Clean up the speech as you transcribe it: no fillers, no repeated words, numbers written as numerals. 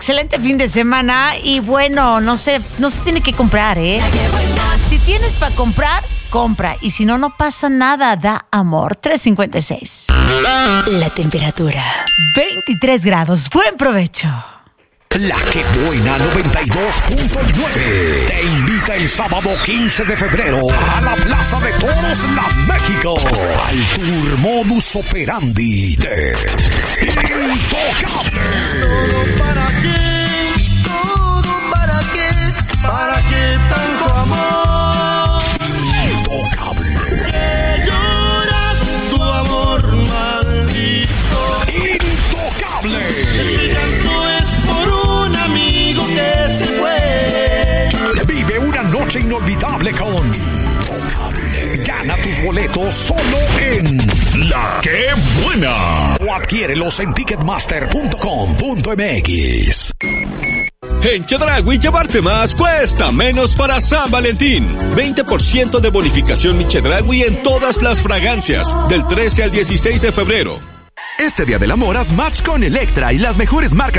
Excelente fin de semana y bueno, no se tiene que comprar, ¿eh? Si tienes para comprar, compra. Y si no, no pasa nada. Da amor. 3:56. La temperatura. 23 grados. Buen provecho. La que buena 92.9 te invita el sábado 15 de febrero a la Plaza de Toros La México al tour Modus Operandi de Intocable. ¿Para qué tanto amor? Intocable. Que lloras tu amor maldito. Intocable. Mi llanto es por un amigo que se fue. Vive una noche inolvidable con Intocable. Gana tus boletos solo en La Que Buena. O adquiérelos en ticketmaster.com.mx. En Chedraui llevarte más cuesta menos para San Valentín. 20% de bonificación Mi Chedraui en todas las fragancias, del 13 al 16 de febrero. Este Día del Amor haz match con Electra y las mejores marcas